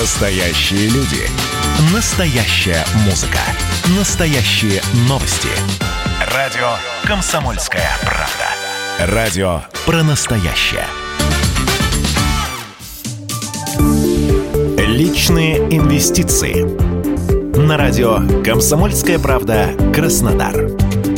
Настоящие люди. Настоящая музыка. Настоящие новости. Радио «Комсомольская правда». Радио про настоящее. Личные инвестиции. На радио «Комсомольская правда» Краснодар.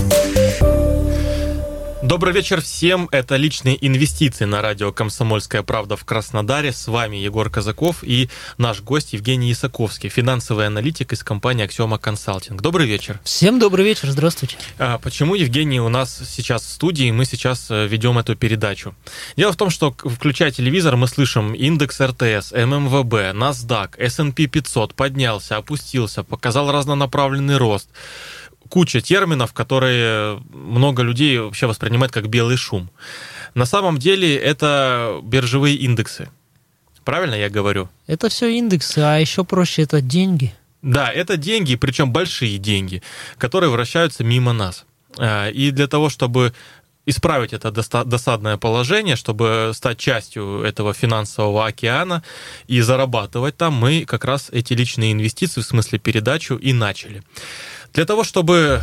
Добрый вечер всем. Это «Личные инвестиции» на радио «Комсомольская правда» в Краснодаре. С вами Егор Казаков и наш гость Евгений Исаковский, финансовый аналитик из компании «Аксиома Консалтинг». Добрый вечер. Всем добрый вечер, здравствуйте. Почему Евгений у нас сейчас в студии, мы сейчас ведем эту передачу? Дело в том, что, включая телевизор, мы слышим индекс РТС, ММВБ, NASDAQ, S&P 500 поднялся, опустился, показал разнонаправленный рост. Куча терминов, которые много людей вообще воспринимают как белый шум. На самом деле это биржевые индексы. Правильно я говорю? Это все индексы, а еще проще это деньги. Да, это деньги, причем большие деньги, которые вращаются мимо нас. И для того, чтобы исправить это досадное положение, чтобы стать частью этого финансового океана и зарабатывать там, мы как раз эти личные инвестиции, в смысле передачу, и начали. Для того, чтобы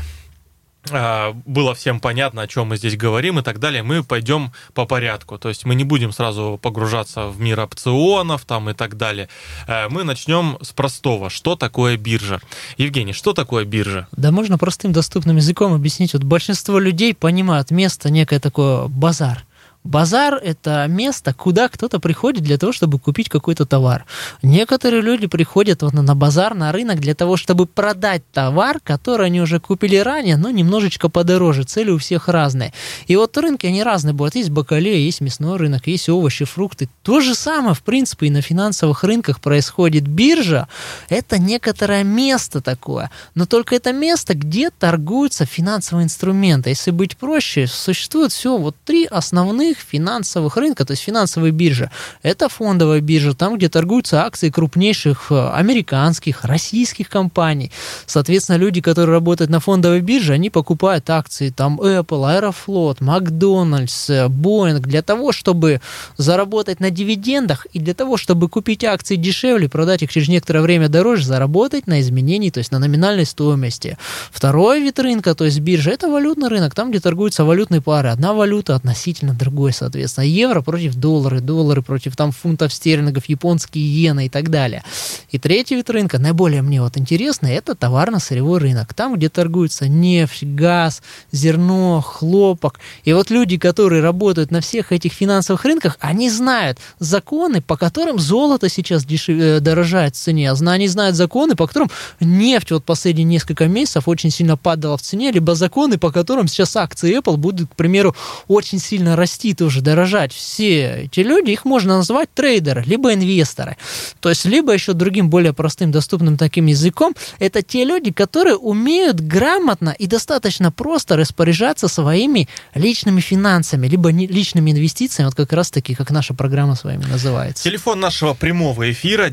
было всем понятно, о чем мы здесь говорим и так далее, мы пойдем по порядку. То есть мы не будем сразу погружаться в мир опционов там и так далее. Мы начнем с простого. Что такое биржа? Евгений, что такое биржа? Да можно простым доступным языком объяснить. Вот большинство людей понимают место некое такое базар. Базар – это место, куда кто-то приходит для того, чтобы купить какой-то товар. Некоторые люди приходят вот на базар, на рынок для того, чтобы продать товар, который они уже купили ранее, но немножечко подороже. Цели у всех разные. И вот рынки, они разные бывают. Есть бакалея, есть мясной рынок, есть овощи, фрукты. То же самое, в принципе, и на финансовых рынках происходит. Биржа – это некоторое место такое, но только это место, где торгуются финансовые инструменты. Если быть проще, существует всего вот три основных финансовых рынка, то есть финансовая биржа. Это фондовая биржа, там, где торгуются акции крупнейших американских, российских компаний. Соответственно, люди, которые работают на фондовой бирже, они покупают акции там Apple, Аэрофлот, Макдональдс, Boeing для того, чтобы заработать на дивидендах и для того, чтобы купить акции дешевле, продать их через некоторое время дороже, заработать на изменении, то есть на номинальной стоимости. Второй вид рынка, то есть биржа, это валютный рынок, там, где торгуются валютные пары. Одна валюта относительно другой, соответственно, евро против доллара, доллары против там фунтов стерлингов, японские иены и так далее. И третий вид рынка, наиболее мне вот интересный, это товарно-сырьевой рынок. Там, где торгуются нефть, газ, зерно, хлопок. И вот люди, которые работают на всех этих финансовых рынках, они знают законы, по которым золото сейчас дорожает в цене. Они знают законы, по которым нефть вот последние несколько месяцев очень сильно падала в цене, либо законы, по которым сейчас акции Apple будут, к примеру, очень сильно расти, тоже дорожать. Все эти люди, их можно назвать трейдеры, либо инвесторы. То есть, либо еще другим, более простым, доступным таким языком, это те люди, которые умеют грамотно и достаточно просто распоряжаться своими личными финансами, либо личными инвестициями, вот как раз-таки, как наша программа с вами называется. Телефон нашего прямого эфира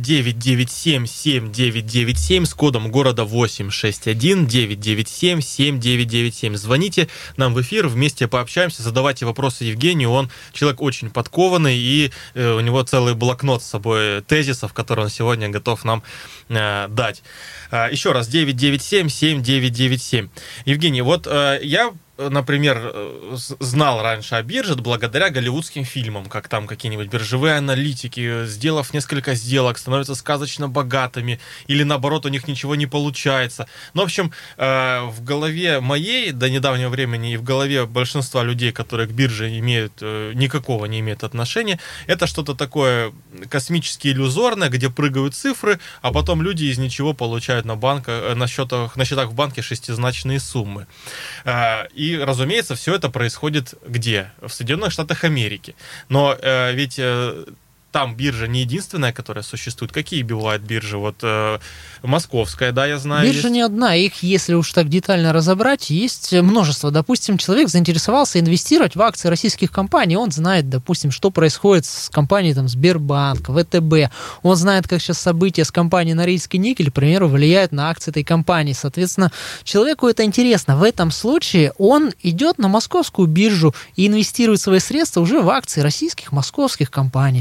997-7997 с кодом города 861 997-7997. Звоните нам в эфир, вместе пообщаемся, задавайте вопросы Евгению. Он человек очень подкованный, и у него целый блокнот с собой тезисов, которые он сегодня готов нам дать. Еще раз, 997-7997. Евгений, вот я, например, знал раньше о бирже благодаря голливудским фильмам, как там какие-нибудь биржевые аналитики, сделав несколько сделок, становятся сказочно богатыми, или наоборот, у них ничего не получается. Ну, в общем, в голове моей до недавнего времени и в голове большинства людей, которые к бирже никакого не имеют отношения, это что-то такое космически иллюзорное, где прыгают цифры, а потом люди из ничего получают на счетах в банке шестизначные суммы. И, разумеется, все это происходит где? В Соединенных Штатах Америки. Но ведь там биржа не единственная, которая существует. Какие бывают биржи? Вот московская, да, я знаю. Биржа не одна. Их, если уж так детально разобрать, есть множество. Допустим, человек заинтересовался инвестировать в акции российских компаний. Он знает, допустим, что происходит с компанией там, Сбербанк, ВТБ. Он знает, как сейчас события с компанией Норильский никель, к примеру, влияют на акции этой компании. Соответственно, человеку это интересно. В этом случае он идет на московскую биржу и инвестирует свои средства уже в акции российских, московских компаний. Соответственно,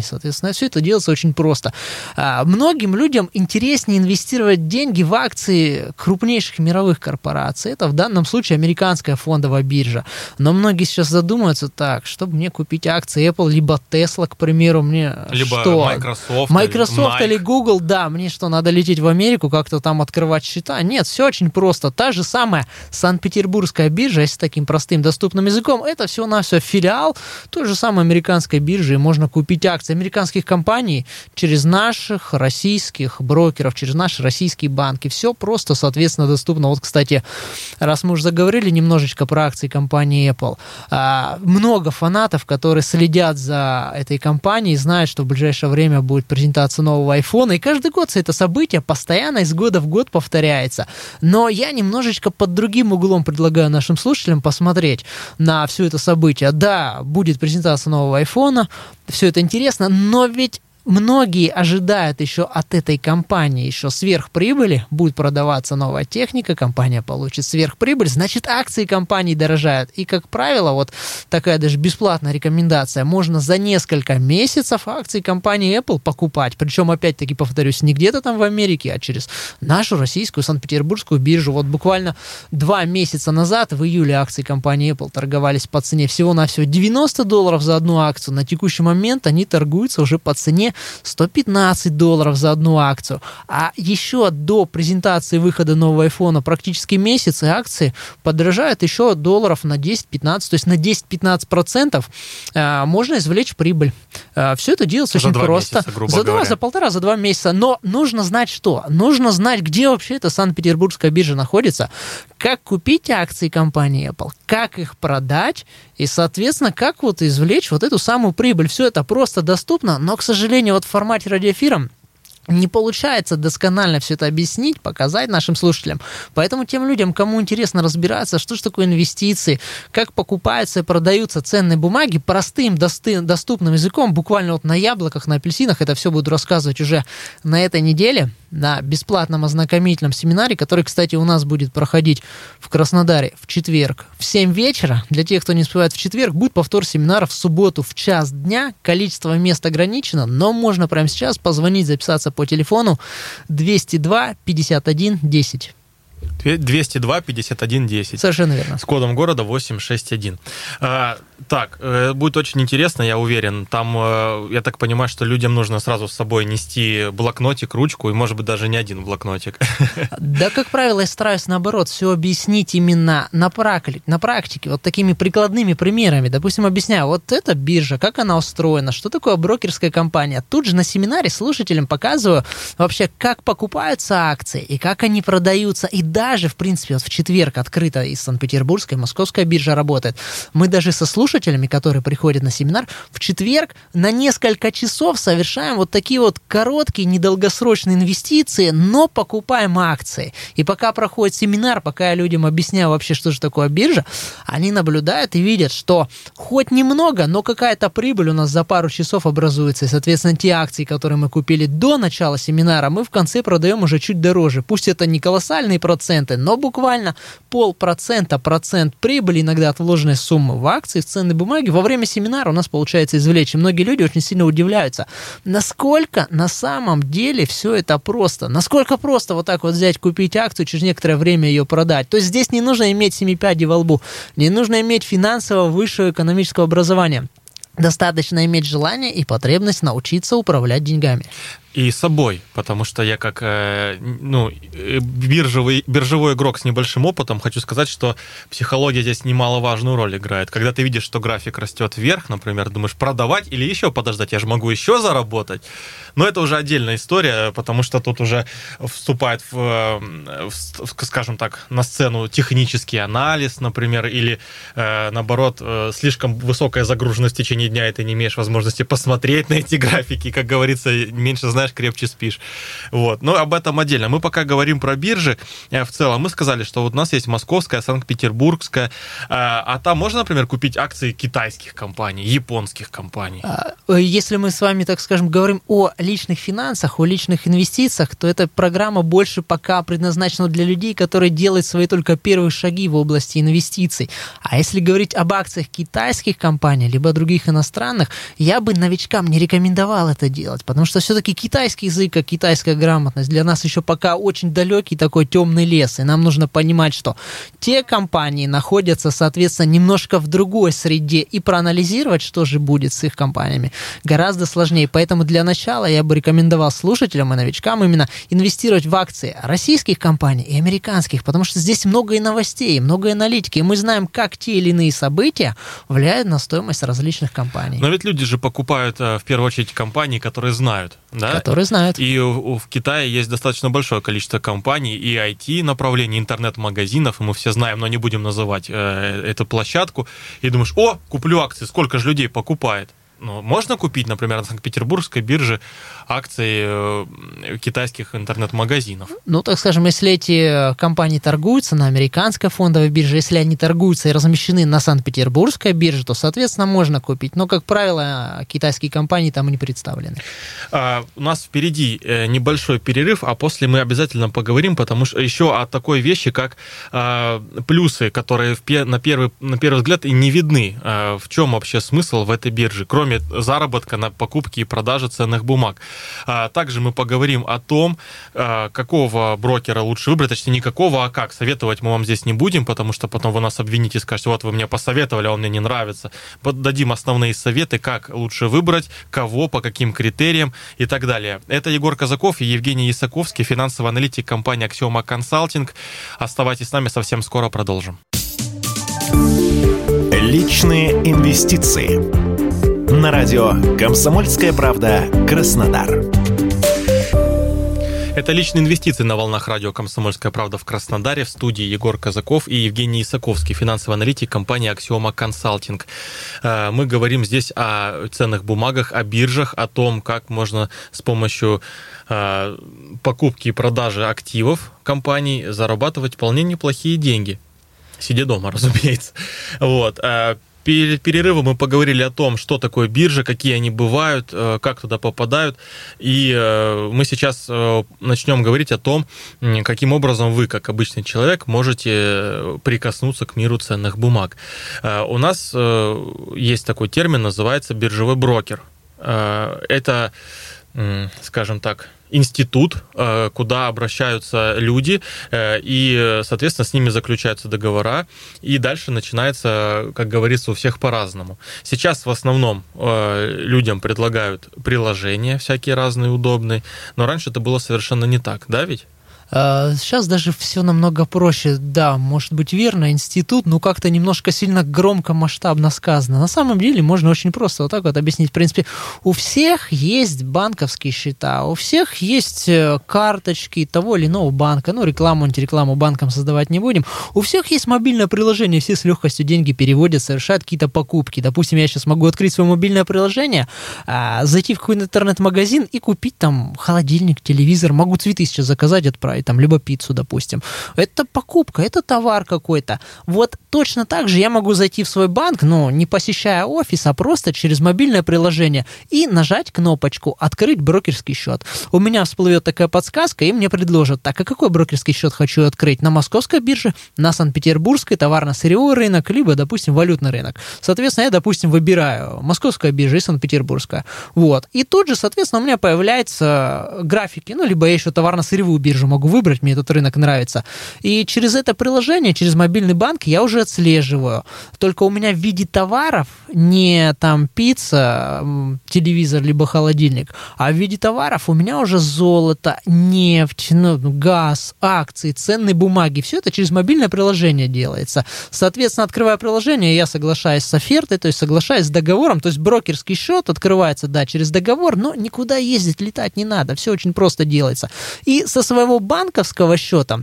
интересно. Все это делается очень просто. Многим людям интереснее инвестировать деньги в акции крупнейших мировых корпораций. Это в данном случае американская фондовая биржа. Но многие сейчас задумаются так, чтобы мне купить акции Apple, либо Tesla, к примеру, мне либо что? Microsoft или Google, да, мне что, надо лететь в Америку, как-то там открывать счета? Нет, все очень просто. Та же самая Санкт-Петербургская биржа, если таким простым доступным языком, это всего-навсего филиал той же самой американской биржи, и можно купить акции американских компаний через наших российских брокеров, через наши российские банки. Все просто, соответственно, доступно. Вот, кстати, раз мы уже заговорили немножечко про акции компании Apple, много фанатов, которые следят за этой компанией, знают, что в ближайшее время будет презентация нового iPhone, и каждый год это событие постоянно из года в год повторяется. Но я немножечко под другим углом предлагаю нашим слушателям посмотреть на все это событие. Да, будет презентация нового iPhone, все это интересно, но ведь многие ожидают еще от этой компании еще сверхприбыли, будет продаваться новая техника, компания получит сверхприбыль, значит, акции компании дорожают. И, как правило, вот такая даже бесплатная рекомендация, можно за несколько месяцев акции компании Apple покупать, причем, опять-таки, повторюсь, не где-то там в Америке, а через нашу российскую Санкт-Петербургскую биржу. Вот буквально 2 месяца назад, в июле, акции компании Apple торговались по цене всего-навсего $90 за одну акцию. На текущий момент они торгуются уже по цене $115 за одну акцию. А еще до презентации выхода нового iPhone практически месяц, и акции подорожают еще долларов на 10-15, то есть на 10-15% можно извлечь прибыль. Все это делается очень просто. За 1,5-2 месяца. Но нужно знать что? Нужно знать, где вообще эта Санкт-Петербургская биржа находится, как купить акции компании Apple, как их продать и, соответственно, как вот извлечь вот эту самую прибыль. Все это просто доступно, но, к сожалению, вот в формате радиоэфира не получается досконально все это объяснить, показать нашим слушателям. Поэтому тем людям, кому интересно разбираться, что же такое инвестиции, как покупаются и продаются ценные бумаги, простым, доступным языком, буквально вот на яблоках, на апельсинах, это все буду рассказывать уже на этой неделе, на бесплатном ознакомительном семинаре, который, кстати, у нас будет проходить в Краснодаре в четверг в 7 вечера. Для тех, кто не успевает в четверг, будет повтор семинара в субботу в час дня. Количество мест ограничено, но можно прямо сейчас позвонить, записаться по телефону 202 51 10. 202 51 10. Совершенно верно. С кодом города 861. Так, будет очень интересно, я уверен. Там, я так понимаю, что людям нужно сразу с собой нести блокнотик, ручку, и, может быть, даже не один блокнотик. Да, как правило, я стараюсь, наоборот, все объяснить именно на практике, вот такими прикладными примерами. Допустим, объясняю, вот эта биржа, как она устроена, что такое брокерская компания. Тут же на семинаре слушателям показываю вообще, как покупаются акции, и как они продаются, и даже, в принципе, вот в четверг открыта и Санкт-Петербургская, и Московская биржа работает. Мы даже со слушателями, которые приходят на семинар, в четверг на несколько часов совершаем вот такие вот короткие, недолгосрочные инвестиции, но покупаем акции. И пока проходит семинар, пока я людям объясняю вообще, что же такое биржа, они наблюдают и видят, что хоть немного, но какая-то прибыль у нас за пару часов образуется. И, соответственно, те акции, которые мы купили до начала семинара, мы в конце продаем уже чуть дороже. Пусть это не колоссальные проценты, но буквально 0,5%, процент прибыли, иногда от вложенной суммы в акции, в ценные бумаги, во время семинара у нас получается извлечь. И многие люди очень сильно удивляются, насколько на самом деле все это просто. Насколько просто вот так вот взять, купить акцию, через некоторое время ее продать. То есть здесь не нужно иметь 7 пядей во лбу, не нужно иметь финансового высшего экономического образования. Достаточно иметь желание и потребность научиться управлять деньгами. И собой, потому что я как биржевой игрок с небольшим опытом хочу сказать, что психология здесь немаловажную роль играет. Когда ты видишь, что график растет вверх, например, думаешь, продавать или еще подождать, я же могу еще заработать. Но это уже отдельная история, потому что тут уже вступает, скажем так, на сцену технический анализ, например, или наоборот, слишком высокая загруженность в течение дня, и ты не имеешь возможности посмотреть на эти графики. Как говорится, меньше знаешь, знаешь, крепче спишь. Вот. Но об этом отдельно. Мы пока говорим про биржи. В целом мы сказали, что вот у нас есть московская, санкт-петербургская. А там можно, например, купить акции китайских компаний, японских компаний? Если мы с вами, так скажем, говорим о личных финансах, о личных инвестициях, то эта программа больше пока предназначена для людей, которые делают свои только первые шаги в области инвестиций. А если говорить об акциях китайских компаний, либо других иностранных, я бы новичкам не рекомендовал это делать, потому что все-таки китайский язык, как китайская грамотность для нас еще пока очень далекий такой темный лес, и нам нужно понимать, что те компании находятся, соответственно, немножко в другой среде, и проанализировать, что же будет с их компаниями, гораздо сложнее. Поэтому для начала я бы рекомендовал слушателям и новичкам именно инвестировать в акции российских компаний и американских, потому что здесь много и новостей, много аналитики, и мы знаем, как те или иные события влияют на стоимость различных компаний. Но ведь люди же покупают в первую очередь компании, которые знают, да? Которые знают. И в Китае есть достаточно большое количество компаний и IT-направлений, интернет-магазинов, и мы все знаем, но не будем называть эту площадку, и думаешь, куплю акции, сколько же людей покупает? Ну, можно купить, например, на Санкт-Петербургской бирже акции китайских интернет-магазинов? Ну, так скажем, если эти компании торгуются на американской фондовой бирже, если они торгуются и размещены на Санкт-Петербургской бирже, то, соответственно, можно купить. Но, как правило, китайские компании там не представлены. У нас впереди небольшой перерыв, а после мы обязательно поговорим, потому что еще о такой вещи, как плюсы, которые на первый взгляд и не видны. В чем вообще смысл в этой бирже, кроме заработка на покупке и продаже ценных бумаг. Также мы поговорим о том, какого брокера лучше выбрать, точнее, не какого, а как. Советовать мы вам здесь не будем, потому что потом вы нас обвините и скажете, вот вы мне посоветовали, а он мне не нравится. Дадим основные советы, как лучше выбрать, кого, по каким критериям и так далее. Это Егор Казаков и Евгений Ясаковский, финансовый аналитик компании Axioma Consulting. Оставайтесь с нами, совсем скоро продолжим. Личные инвестиции. На радио «Комсомольская правда» Краснодар. Это «Личные инвестиции» на волнах радио «Комсомольская правда» в Краснодаре. В студии Егор Казаков и Евгений Ясаковский, финансовый аналитик компании Axioma Consulting. Мы говорим здесь о ценных бумагах, о биржах, о том, как можно с помощью покупки и продажи активов компаний зарабатывать вполне неплохие деньги. Сидя дома, разумеется. Вот. Перед перерывом мы поговорили о том, что такое биржа, какие они бывают, как туда попадают. И мы сейчас начнем говорить о том, каким образом вы, как обычный человек, можете прикоснуться к миру ценных бумаг. У нас есть такой термин, называется биржевой брокер. Это, скажем так, институт, куда обращаются люди, и, соответственно, с ними заключаются договора, и дальше начинается, как говорится, у всех по-разному. Сейчас в основном людям предлагают приложения всякие разные, удобные, но раньше это было совершенно не так, да ведь? Сейчас даже все намного проще. Да, может быть верно, институт, но как-то немножко сильно громко, масштабно сказано. На самом деле можно очень просто вот так вот объяснить. В принципе, у всех есть банковские счета, у всех есть карточки того или иного банка. Ну, рекламу, антирекламу банкам создавать не будем. У всех есть мобильное приложение, все с легкостью деньги переводят, совершают какие-то покупки. Допустим, я сейчас могу открыть свое мобильное приложение, зайти в какой-то интернет-магазин и купить там холодильник, телевизор, могу цветы сейчас заказать, отправить. Там, либо пиццу, допустим. Это покупка, это товар какой-то. Вот точно так же я могу зайти в свой банк, но не посещая офис, а просто через мобильное приложение и нажать кнопочку «Открыть брокерский счет». У меня всплывет такая подсказка, и мне предложат, так, а какой брокерский счет хочу открыть? На московской бирже, на Санкт-Петербургской, товарно-сырьевой рынок, либо, допустим, валютный рынок. Соответственно, я, допустим, выбираю московская биржа и Санкт-Петербургская. Вот. И тут же, соответственно, у меня появляются графики, ну, либо я еще товарно-сырьевую биржу могу выбрать, мне этот рынок нравится. И через это приложение, через мобильный банк я уже отслеживаю. Только у меня в виде товаров не там пицца, телевизор, либо холодильник, а в виде товаров у меня уже золото, нефть, газ, акции, ценные бумаги. Все это через мобильное приложение делается. Соответственно, открывая приложение, я соглашаюсь с офертой, то есть соглашаюсь с договором, то есть брокерский счет открывается, да, через договор, но никуда ездить, летать не надо. Все очень просто делается. И со своего банковского счета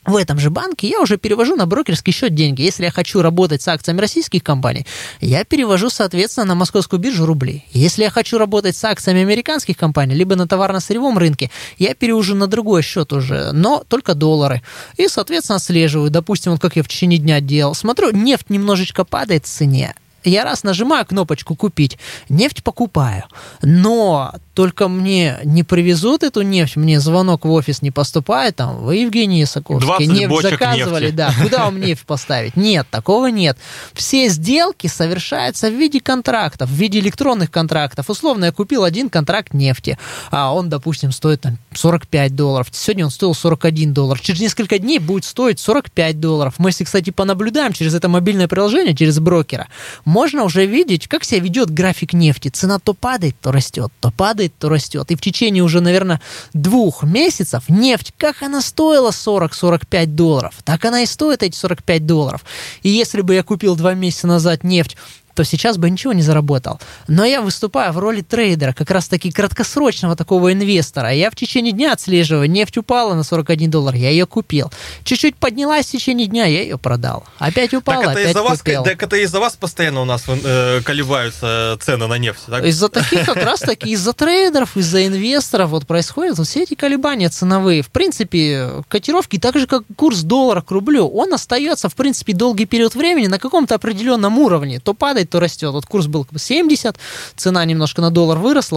в этом же банке я уже перевожу на брокерский счет деньги. Если я хочу работать с акциями российских компаний, я перевожу, соответственно, на московскую биржу рубли. Если я хочу работать с акциями американских компаний, либо на товарно-сырьевом рынке, я перевожу на другой счет уже, но только доллары. И, соответственно, отслеживаю. Допустим, вот как я в течение дня делал. Смотрю, нефть немножечко падает в цене. Я раз нажимаю кнопочку «Купить», нефть покупаю. Но только мне не привезут эту нефть, мне звонок в офис не поступает, там, вы, Евгений Исаковский, нефть заказывали, нефти. Да, куда вам нефть поставить? Нет, такого нет. Все сделки совершаются в виде контрактов, в виде электронных контрактов. Условно, я купил один контракт нефти, а он, допустим, стоит там $45. Сегодня он стоил $41. Через несколько дней будет стоить $45. Мы, если, кстати, понаблюдаем через это мобильное приложение, через брокера, можно уже видеть, как себя ведет график нефти. Цена то падает, то растет, то падает, то растет. И в течение уже, наверное, 2 месяцев нефть, как она стоила $40-45, так она и стоит эти $45. И если бы я купил 2 месяца назад нефть, то сейчас бы ничего не заработал. Но я выступаю в роли трейдера, как раз-таки краткосрочного такого инвестора. Я в течение дня отслеживаю, нефть упала на $41, я ее купил. Чуть-чуть поднялась в течение дня, я ее продал. Опять упала, опять купил. Так это из-за вас постоянно у нас колебаются цены на нефть, так? Из-за таких как раз-таки, из-за трейдеров, из-за инвесторов вот происходят вот все эти колебания ценовые. В принципе, котировки, так же как курс доллара к рублю, он остается, в принципе, долгий период времени на каком-то определенном уровне. То падает, то растет. Вот курс был 70, цена немножко на доллар выросла,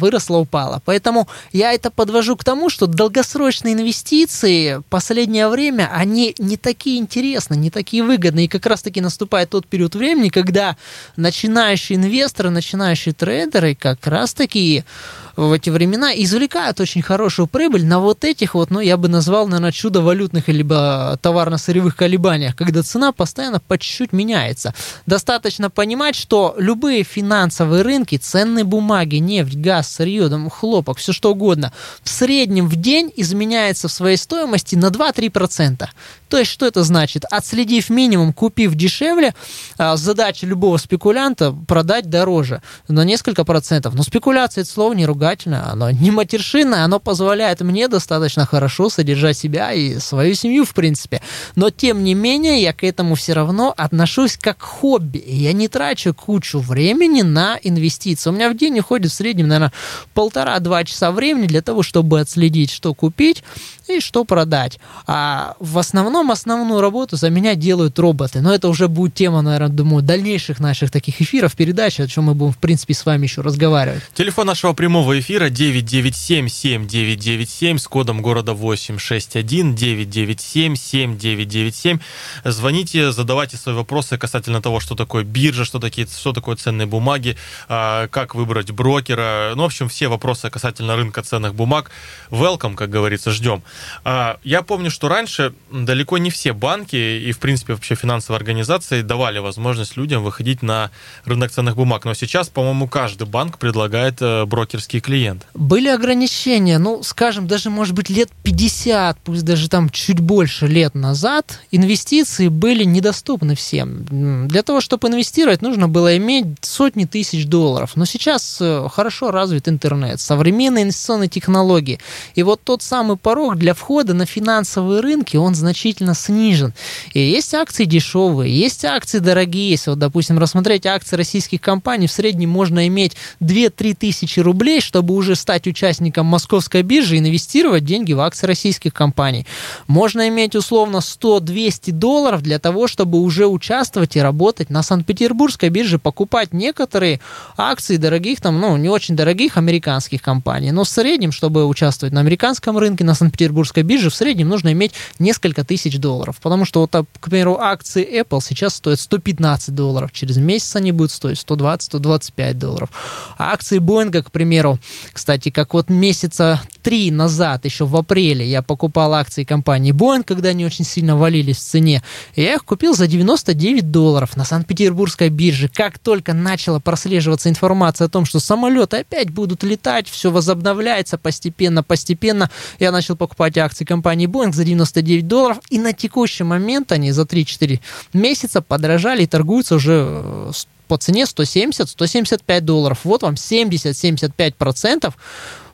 упала. Поэтому я это подвожу к тому, что долгосрочные инвестиции в последнее время, они не такие интересные, не такие выгодные. И как раз-таки наступает тот период времени, когда начинающие инвесторы, начинающие трейдеры как раз-таки в эти времена извлекают очень хорошую прибыль на вот этих вот, ну, я бы назвал, наверное, чудо-валютных либо товарно-сырьевых колебаниях, когда цена постоянно по чуть-чуть меняется. Достаточно понимать, что любые финансовые рынки, ценные бумаги, нефть, газ, сырье, хлопок, все что угодно, в среднем в день изменяется в своей стоимости на 2-3%. То есть, что это значит? Отследив минимум, купив дешевле, задача любого спекулянта продать дороже на несколько процентов. Но спекуляция — это слово не ругательное, оно не матершинное, оно позволяет мне достаточно хорошо содержать себя и свою семью, в принципе. Но, тем не менее, я к этому все равно отношусь как к хобби. Я не трачу кучу времени на инвестиции. У меня в день уходит в среднем, наверное, 1,5-2 часа времени для того, чтобы отследить, что купить и что продать. А в основном основную работу за меня делают роботы. Но это уже будет тема, наверное, думаю, дальнейших наших таких эфиров, передач, о чем мы будем, в принципе, с вами еще разговаривать. Телефон нашего прямого эфира 997-7997 с кодом города 861, 997-7997. Звоните, задавайте свои вопросы касательно того, что такое биржа, что такое ценные бумаги, как выбрать брокера. Ну, в общем, все вопросы касательно рынка ценных бумаг. Welcome, как говорится, ждем. Я помню, что раньше далеко не все банки и, в принципе, вообще финансовые организации давали возможность людям выходить на рынок ценных бумаг. Но сейчас, по-моему, каждый банк предлагает брокерский клиент. Были ограничения, ну, скажем, даже, может быть, лет 50, пусть даже там чуть больше лет назад, инвестиции были недоступны всем. Для того, чтобы инвестировать, нужно было иметь сотни тысяч долларов. Но сейчас хорошо развит интернет, современные инвестиционные технологии. И вот тот самый порог для входа на финансовые рынки, он значительно снижен. И есть акции дешевые, есть акции дорогие. Если, вот, допустим, рассмотреть акции российских компаний, в среднем можно иметь 2-3 тысячи рублей, чтобы уже стать участником московской биржи и инвестировать деньги в акции российских компаний. Можно иметь условно $100-200 для того, чтобы уже участвовать и работать на Санкт-Петербургской бирже, покупать некоторые акции дорогих, там, ну, не очень дорогих американских компаний. Но в среднем, чтобы участвовать на американском рынке, на Санкт-Петербургской бирже, в среднем нужно иметь несколько тысяч долларов. Потому что, вот, к примеру, акции Apple сейчас стоят $115. Через месяц они будут стоить $120-125. А акции Boeing, к примеру, кстати, как вот месяца 3 назад, еще в апреле, я покупал акции компании Boeing, когда они очень сильно валились в цене. И я их купил за $99 на Санкт-Петербургской бирже. Как только начала прослеживаться информация о том, что самолеты опять будут летать, все возобновляется постепенно, я начал покупать акции компании Boeing за $99, и на текущий момент они за 3-4 месяца подорожали и торгуются уже по цене $170-175. Вот вам 70-75%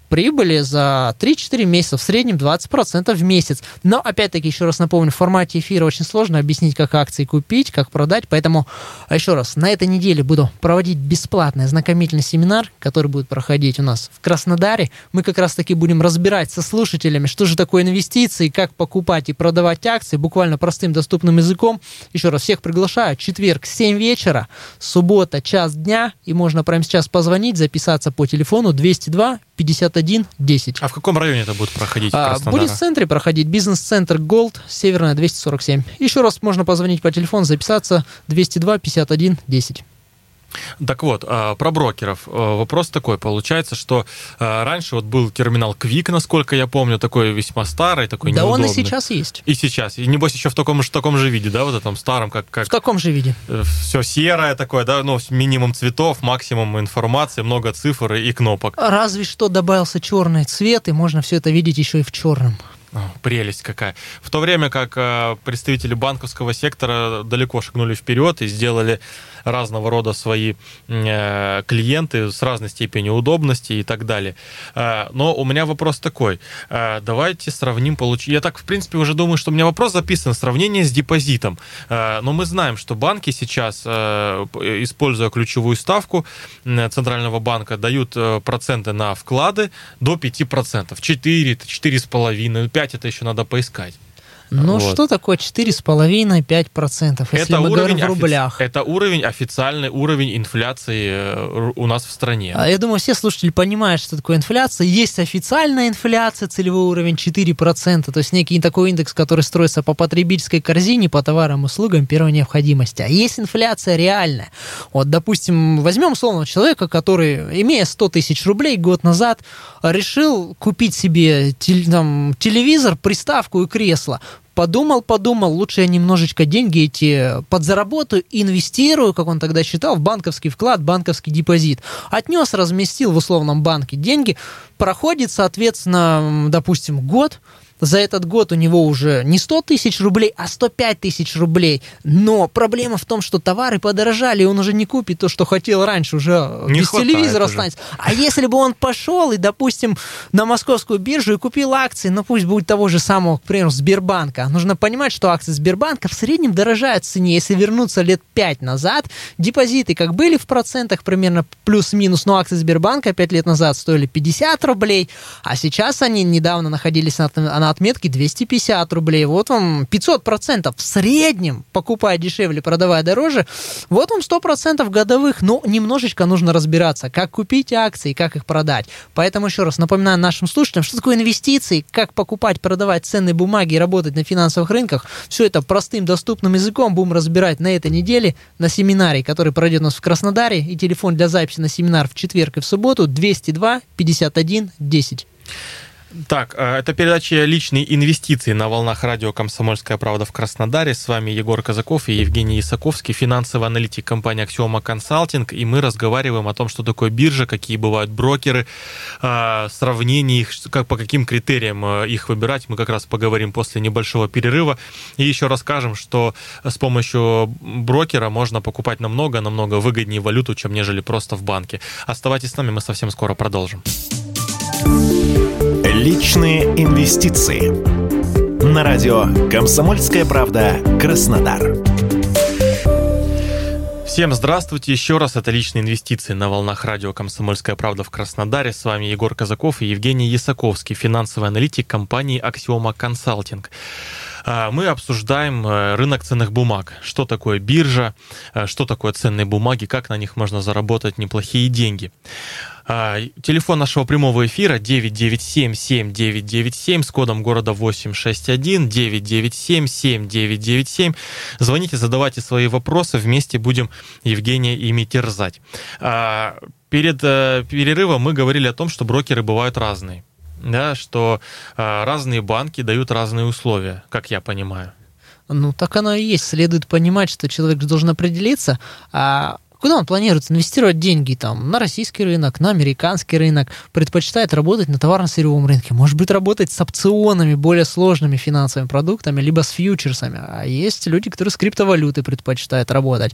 прибыли за 3-4 месяца, в среднем 20% в месяц. Но, опять-таки, еще раз напомню, в формате эфира очень сложно объяснить, как акции купить, как продать, поэтому, еще раз, на этой неделе буду проводить бесплатный ознакомительный семинар, который будет проходить у нас в Краснодаре. Мы как раз-таки будем разбирать со слушателями, что же такое инвестиции, как покупать и продавать акции, буквально простым доступным языком. Еще раз, всех приглашаю. Четверг, 7 вечера, суббота, час дня, и можно прямо сейчас позвонить, записаться по телефону 202 51 10. А в каком районе это будет проходить? Будет в центре проходить, бизнес-центр Gold, Северная, 247. Еще раз можно позвонить по телефону, записаться 202 51 10. Так вот, про брокеров. Вопрос такой. Получается, что раньше вот был терминал Quick, насколько я помню, такой весьма старый, такой неудобный. Да он и сейчас есть. И сейчас. И небось еще в таком же виде, да, вот этом старом, как... В таком же виде. Все серое такое, да, ну, минимум цветов, максимум информации, много цифр и кнопок. Разве что добавился черный цвет, и можно все это видеть еще и в черном. Прелесть какая. В то время как представители банковского сектора далеко шагнули вперед и сделали разного рода свои клиенты с разной степенью удобности и так далее. Но у меня вопрос такой. Давайте сравним. Я так, в принципе, уже думаю, что у меня вопрос записан. Сравнение с депозитом. Но мы знаем, что банки сейчас, используя ключевую ставку Центрального банка, дают проценты на вклады до 5%. 4, 4,5%, 5% это еще надо поискать. Ну, вот. Что такое 4,5-5%, если это мы говорим в рублях? Это официальный уровень инфляции у нас в стране. Я думаю, все слушатели понимают, что такое инфляция. Есть официальная инфляция, целевой уровень 4%, то есть некий такой индекс, который строится по потребительской корзине, по товарам и услугам первой необходимости. А есть инфляция реальная. Вот, допустим, возьмем условного человека, который, имея 100 тысяч рублей год назад, решил купить себе телевизор, приставку и кресло. Подумал, лучше я немножечко деньги эти подзаработаю, инвестирую, как он тогда считал, в банковский вклад, банковский депозит. Отнес, разместил в условном банке деньги, проходит, соответственно, допустим, год. За этот год у него уже не 100 тысяч рублей, а 105 тысяч рублей. Но проблема в том, что товары подорожали, и он уже не купит то, что хотел раньше, уже не без телевизора уже. останется. А если бы он пошел и, допустим, на московскую биржу и купил акции, ну пусть будет того же самого, к примеру, Сбербанка. Нужно понимать, что акции Сбербанка в среднем дорожают в цене. Если вернуться лет 5 назад, депозиты как были в процентах, примерно плюс-минус, но акции Сбербанка 5 лет назад стоили 50 рублей, а сейчас они недавно находились на отметке 250 рублей. Вот вам 500% в среднем, покупая дешевле, продавая дороже, вот вам 100% годовых. Но немножечко нужно разбираться, как купить акции, как их продать. Поэтому еще раз напоминаю нашим слушателям, что такое инвестиции, как покупать, продавать ценные бумаги и работать на финансовых рынках. Все это простым, доступным языком будем разбирать на этой неделе на семинаре, который пройдет у нас в Краснодаре. И телефон для записи на семинар в четверг и в субботу 202 51 10. Так, это передача «Личные инвестиции» на волнах радио «Комсомольская правда» в Краснодаре. С вами Егор Казаков и Евгений Исаковский, финансовый аналитик компании Axioma Consulting. И мы разговариваем о том, что такое биржа, какие бывают брокеры, сравнение их, по каким критериям их выбирать. Мы как раз поговорим после небольшого перерыва. И еще расскажем, что с помощью брокера можно покупать намного выгоднее валюту, чем нежели просто в банке. Оставайтесь с нами, мы совсем скоро продолжим. Личные инвестиции. На радио «Комсомольская правда» Краснодар. Всем здравствуйте еще раз. Это «Личные инвестиции» на волнах радио «Комсомольская правда» в Краснодаре. С вами Егор Казаков и Евгений Исаковский, финансовый аналитик компании Axioma Consulting. Мы обсуждаем рынок ценных бумаг. Что такое биржа, что такое ценные бумаги, как на них можно заработать неплохие деньги. Телефон нашего прямого эфира 997-7997 с кодом города 861, 997-7997. Звоните, задавайте свои вопросы, вместе будем Евгения ими терзать. Перед перерывом мы говорили о том, что брокеры бывают разные. Да, что разные банки дают разные условия, как я понимаю. Ну, так оно и есть. Следует понимать, что человек должен определиться, Куда он планирует инвестировать деньги? Там, на российский рынок, на американский рынок, предпочитает работать на товарно-сырьевом рынке, может быть, работать с опционами, более сложными финансовыми продуктами, либо с фьючерсами. А есть люди, которые с криптовалютой предпочитают работать.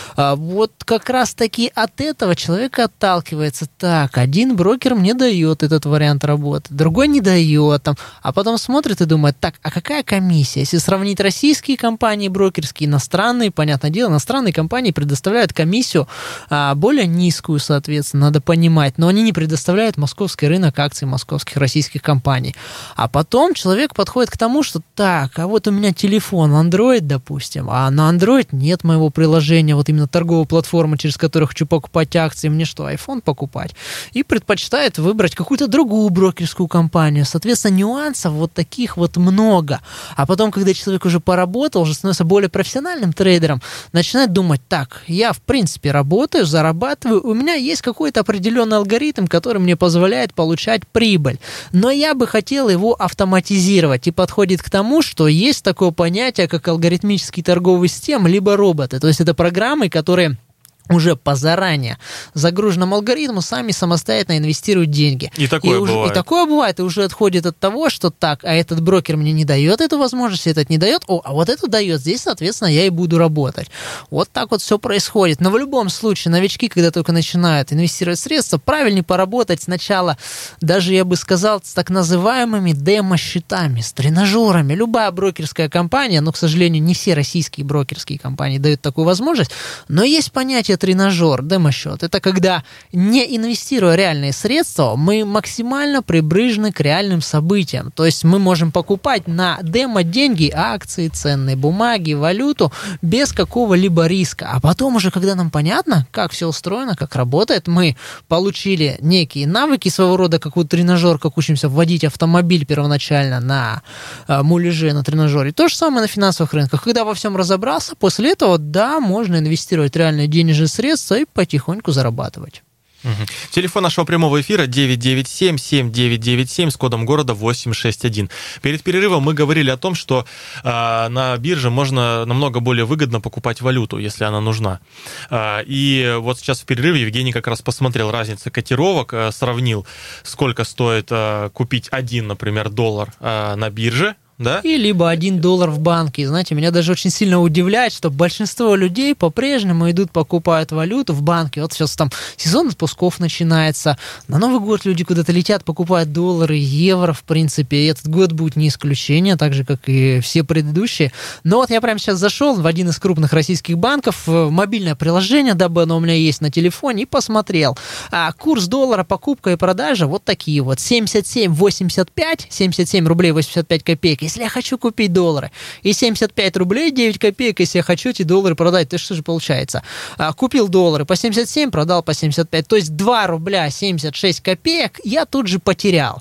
Вот как раз-таки от этого человек отталкивается. Так, один брокер мне дает этот вариант работы, другой не дает. Там, а потом смотрит и думает, так, а какая комиссия? Если сравнить российские компании брокерские, иностранные, понятное дело, иностранные компании предоставляют комиссию более низкую, соответственно, надо понимать, но они не предоставляют московский рынок акций московских российских компаний. А потом человек подходит к тому, что так, а вот у меня телефон Android, допустим, а на Android нет моего приложения, вот именно торговой платформы, через которую хочу покупать акции, мне что, iPhone покупать? И предпочитает выбрать какую-то другую брокерскую компанию. Соответственно, нюансов вот таких вот много. А потом, когда человек уже поработал, уже становится более профессиональным трейдером, начинает думать, так, я в принципе работаю, зарабатываю, у меня есть какой-то определенный алгоритм, который мне позволяет получать прибыль. Но я бы хотел его автоматизировать. И подходит к тому, что есть такое понятие, как алгоритмические торговые системы, либо роботы. То есть это программы, которые уже по заранее загруженному алгоритму сами самостоятельно инвестируют деньги. И такое бывает. И такое бывает, и уже отходит от того, что так, а этот брокер мне не дает эту возможность, этот не дает, а вот это дает, здесь, соответственно, я и буду работать. Вот так вот все происходит. Но в любом случае, новички, когда только начинают инвестировать средства, правильнее поработать сначала, даже, я бы сказал, с так называемыми демо-счетами, с тренажерами. Любая брокерская компания, но, к сожалению, не все российские брокерские компании дают такую возможность, но есть понятие тренажер, демо-счет. Это когда, не инвестируя реальные средства, мы максимально приближены к реальным событиям. То есть мы можем покупать на демо деньги, акции, ценные бумаги, валюту без какого-либо риска. А потом уже, когда нам понятно, как все устроено, как работает, мы получили некие навыки своего рода, как вот тренажер, как учимся вводить автомобиль первоначально на муляже, на тренажере. То же самое на финансовых рынках. Когда во всем разобрался, после этого, да, можно инвестировать реальные денежные средства и потихоньку зарабатывать. Телефон нашего прямого эфира 997-7997 с кодом города 861. Перед перерывом мы говорили о том, что на бирже можно намного более выгодно покупать валюту, если она нужна. И вот сейчас в перерыве Евгений как раз посмотрел разницу котировок, сравнил, сколько стоит купить один, например, доллар на бирже, да? И либо $1 в банке. И, знаете, меня даже очень сильно удивляет, что большинство людей по-прежнему идут, покупают валюту в банке. Вот сейчас там сезон отпусков начинается. На Новый год люди куда-то летят, покупают доллары, евро, в принципе. И этот год будет не исключение, так же, как и все предыдущие. Но вот я прямо сейчас зашел в один из крупных российских банков, в мобильное приложение, дабы оно у меня есть на телефоне, и посмотрел. Курс доллара, покупка и продажа вот такие вот. 77,85, 77 рублей 85 копеек, если я хочу купить доллары, и 75 рублей 9 копеек, если я хочу эти доллары продать. То что же получается? Купил доллары по 77, продал по 75, то есть 2 рубля 76 копеек я тут же потерял.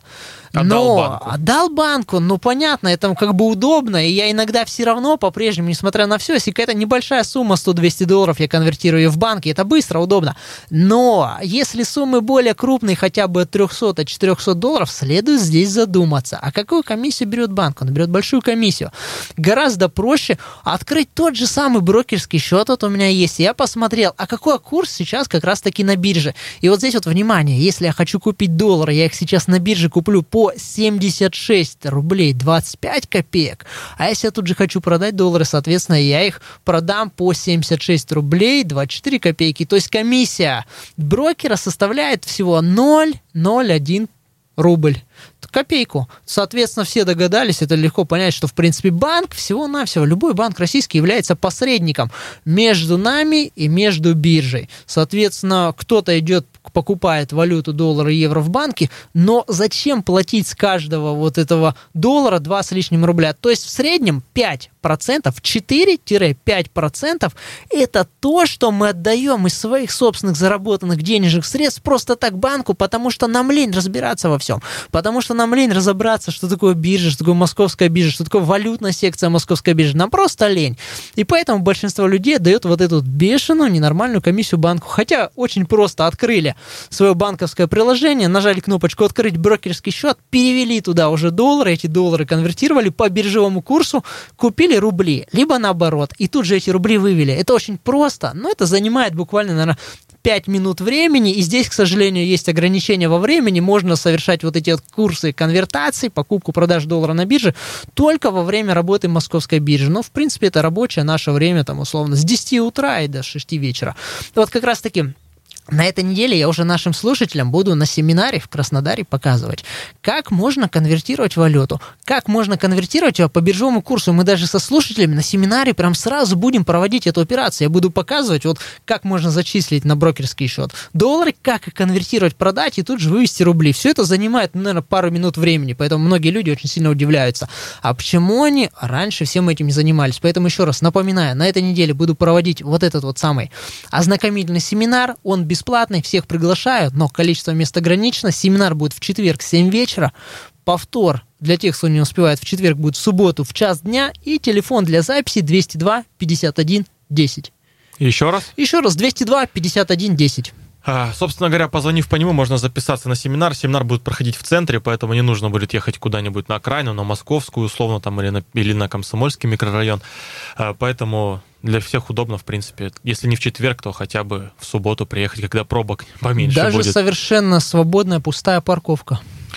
Отдал банку, ну понятно, это как бы удобно, и я иногда все равно по-прежнему, несмотря на все, если какая-то небольшая сумма, $100-200, я конвертирую ее в банке, это быстро, удобно. Но если суммы более крупные, хотя бы от $300-400, следует здесь задуматься. А какую комиссию берет банк? Он берет большую комиссию. Гораздо проще открыть тот же самый брокерский счет, вот у меня есть, я посмотрел, а какой курс сейчас как раз-таки на бирже. И вот здесь вот, внимание, если я хочу купить доллары, я их сейчас на бирже куплю по 76 рублей 25 копеек, а если я тут же хочу продать доллары, соответственно, я их продам по 76 рублей 24 копейки. То есть комиссия брокера составляет всего 0,01 рубль. Копейку. Соответственно, все догадались, это легко понять, что, в принципе, банк всего-навсего, любой банк российский является посредником между нами и между биржей. Соответственно, кто-то идет, покупает валюту, доллары, евро в банке, но зачем платить с каждого вот этого доллара 2 с лишним рубля? То есть в среднем 5%, 4-5% это то, что мы отдаем из своих собственных заработанных денежных средств просто так банку, потому что нам лень разбираться во всем, потому что нам лень разобраться, что такое биржа, что такое московская биржа, что такое валютная секция московской биржи. Нам просто лень. И поэтому большинство людей дает вот эту бешеную, ненормальную комиссию банку. Хотя очень просто открыли себе свое банковское приложение, нажали кнопочку «Открыть брокерский счет», перевели туда уже доллары, эти доллары конвертировали по биржевому курсу, купили рубли, либо наоборот, и тут же эти рубли вывели. Это очень просто, но это занимает буквально, наверное, 5 минут времени, и здесь, к сожалению, есть ограничения во времени, можно совершать вот эти вот курсы конвертации, покупку-продажу доллара на бирже только во время работы московской биржи. Но, в принципе, это рабочее наше время, там, условно, с 10 утра и до 6 вечера. Вот как раз-таки на этой неделе я уже нашим слушателям буду на семинаре в Краснодаре показывать, как можно конвертировать валюту, как можно конвертировать ее по биржевому курсу. Мы даже со слушателями на семинаре прям сразу будем проводить эту операцию. Я буду показывать, вот как можно зачислить на брокерский счет доллары, как их конвертировать, продать и тут же вывести рубли. Все это занимает, наверное, пару минут времени, поэтому многие люди очень сильно удивляются. А почему они раньше всем этим не занимались? Поэтому еще раз напоминаю, на этой неделе буду проводить вот этот вот самый ознакомительный семинар. Он бесплатный, всех приглашаю, но количество мест ограничено. Семинар будет в четверг в 7 вечера. Повтор для тех, кто не успевает, в четверг будет в субботу в час дня. И телефон для записи 202 51 10. Еще раз? Еще раз, 202 51 10. Собственно говоря, позвонив по нему, можно записаться на семинар. Семинар будет проходить в центре, поэтому не нужно будет ехать куда-нибудь на окраину, на Московскую, условно, там, или на Комсомольский микрорайон. Поэтому для всех удобно, в принципе. Если не в четверг, то хотя бы в субботу приехать, когда пробок поменьше Даже будет. совершенно свободная пустая парковка.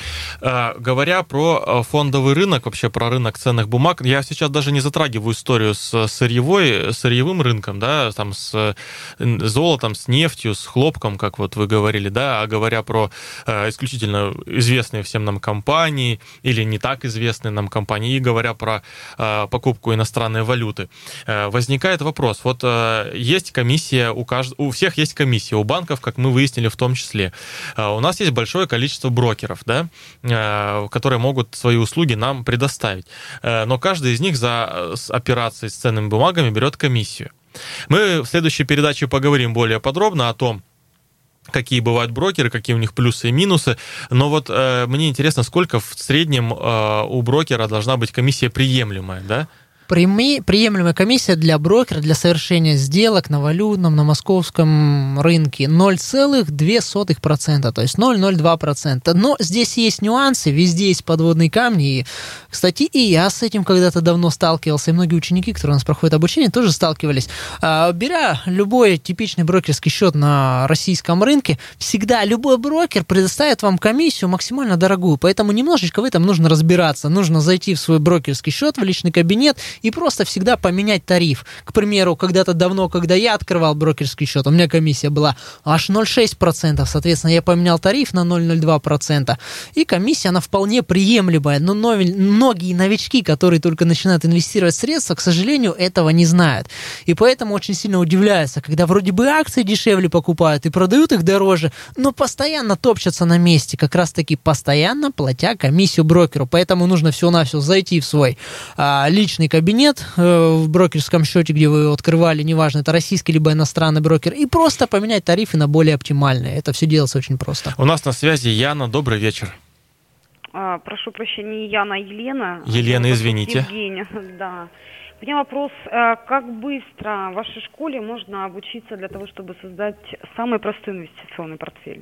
Говоря про фондовый рынок, вообще про рынок ценных бумаг, я сейчас даже не затрагиваю историю с сырьевым рынком, да, там с золотом, с нефтью, с хлопком, как вот вы говорили, да, а говоря про исключительно известные всем нам компании или не так известные нам компании, и говоря про покупку иностранной валюты, возникает вопрос. Вот есть комиссия, у всех есть комиссия, у банков, как мы выяснили, в том числе. У нас есть большое количество брокеров, да, которые могут свои услуги нам предоставить. Но каждый из них за операции с ценными бумагами берет комиссию. Мы в следующей передаче поговорим более подробно о том, какие бывают брокеры, какие у них плюсы и минусы. Но вот мне интересно, сколько в среднем у брокера должна быть комиссия приемлемая, да? Приемлемая комиссия для брокера для совершения сделок на валютном, на московском рынке 0,2%, то есть 0,02%. Но здесь есть нюансы, везде есть подводные камни. И, кстати, и я с этим когда-то давно сталкивался, и многие ученики, которые у нас проходят обучение, тоже сталкивались. Беря любой типичный брокерский счет на российском рынке, всегда любой брокер предоставит вам комиссию максимально дорогую, поэтому немножечко в этом нужно разбираться. Нужно зайти в свой брокерский счет, в личный кабинет, и просто всегда поменять тариф. К примеру, когда-то давно, когда я открывал брокерский счет, у меня комиссия была аж 0,6%, соответственно, я поменял тариф на 0,02%, и комиссия, она вполне приемлемая, но многие новички, которые только начинают инвестировать средства, к сожалению, этого не знают. И поэтому очень сильно удивляются, когда вроде бы акции дешевле покупают и продают их дороже, но постоянно топчатся на месте, как раз-таки постоянно платя комиссию брокеру. Поэтому нужно всего-навсего зайти в свой личный кабинет, в брокерском счете, где вы его открывали, неважно, это российский либо иностранный брокер, и просто поменять тарифы на более оптимальные. Это все делается очень просто. У нас на связи Яна. Добрый вечер. Прошу прощения, не Яна, а Елена. Елена, извините. Евгения, да. У меня вопрос, как быстро в вашей школе можно обучиться для того, чтобы создать самый простой инвестиционный портфель?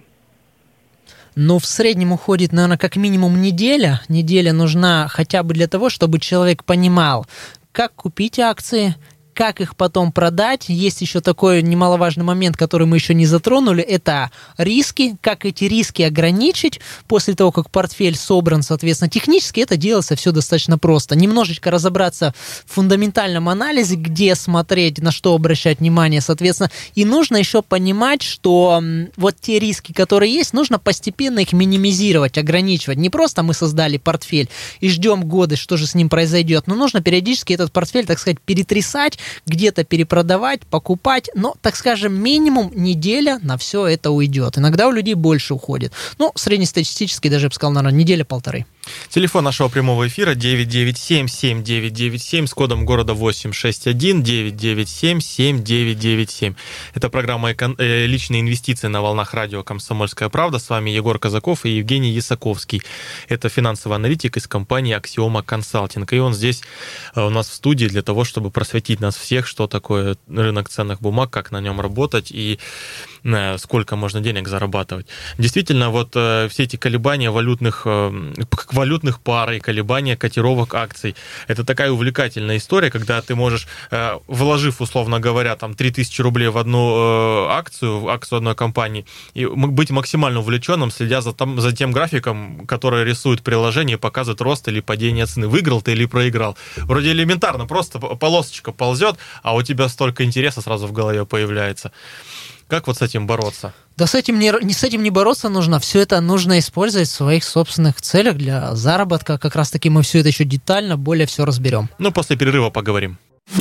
Но в среднем уходит, наверное, как минимум неделя. Неделя нужна хотя бы для того, чтобы человек понимал, как купить акции, как их потом продать. Есть еще такой немаловажный момент, который мы еще не затронули, это риски, как эти риски ограничить после того, как портфель собран, соответственно. Технически это делается все достаточно просто. Немножечко разобраться в фундаментальном анализе, где смотреть, на что обращать внимание, соответственно. И нужно еще понимать, что вот те риски, которые есть, нужно постепенно их минимизировать, ограничивать. Не просто мы создали портфель и ждем годы, что же с ним произойдет, но нужно периодически этот портфель, так сказать, перетрясать, где-то перепродавать, покупать, но, так скажем, минимум неделя на все это уйдет. Иногда у людей больше уходит. Ну, среднестатистически, даже, я бы сказал, наверное, неделя-полторы. Телефон нашего прямого эфира 997-7997 с кодом города 861 997-7997. Это программа «Личные инвестиции» на волнах радио «Комсомольская правда». С вами Егор Казаков и Евгений Ясаковский. Это финансовый аналитик из компании Axioma Consulting. И он здесь у нас в студии для того, чтобы просветить нас всех, что такое рынок ценных бумаг, как на нем работать и сколько можно денег зарабатывать. Действительно, вот все эти колебания валютных пар и колебания котировок акций. Это такая увлекательная история, когда ты можешь, вложив, условно говоря, там 3000 рублей в одну акцию одной компании, и быть максимально увлеченным, следя за тем графиком, который рисует приложение и показывает рост или падение цены. Выиграл ты или проиграл. Вроде элементарно, просто полосочка ползет, а у тебя столько интереса сразу в голове появляется. Как вот с этим бороться? Да с этим не бороться нужно, все это нужно использовать в своих собственных целях для заработка. Как раз таки мы все это еще детально, более все разберем. Ну, после перерыва поговорим.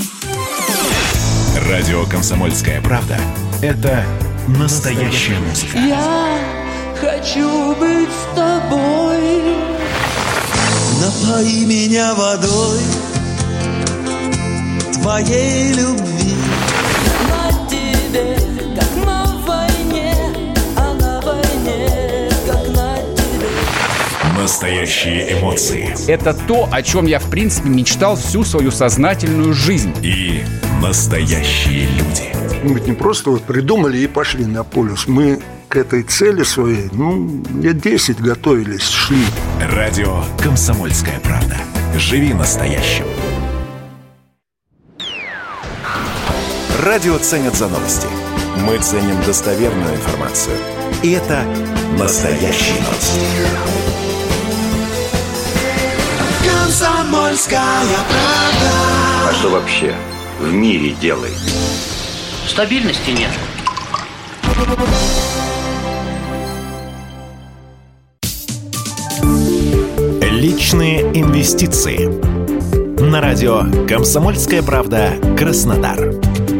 Радио «Комсомольская правда» — это настоящая музыка. Я хочу быть с тобой. Напои меня водой твоей любви. На тебе, как на войне, а на войне, как на тебе. Настоящие эмоции. Это то, о чем я, в принципе, мечтал всю свою сознательную жизнь. И настоящие люди. Мы ведь не просто вот придумали и пошли на полюс. Мы к этой цели своей, лет 10 готовились, шли. Радио «Комсомольская правда». Живи настоящим. Радио ценят за новости. Мы ценим достоверную информацию. И это настоящие новости. Комсомольская правда. А что вообще в мире делает? Стабильности нет. Личные инвестиции. На радио «Комсомольская правда» Краснодар.